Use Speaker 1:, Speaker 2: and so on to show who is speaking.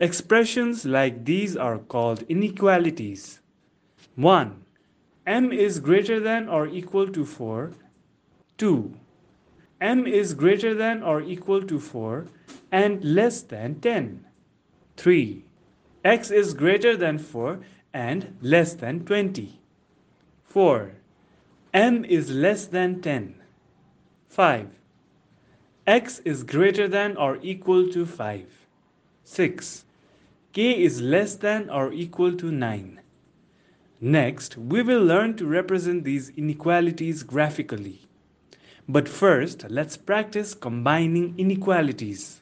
Speaker 1: Expressions like these are called inequalities. 1. M is greater than or equal to 4. 2. M is greater than or equal to 4 and less than 10. 3. X is greater than 4 and less than 20. 4. M is less than 10. 5. X is greater than or equal to 5. 6. K is less than or equal to 9. Next, we will learn to represent these inequalities graphically. But first, let's practice combining inequalities.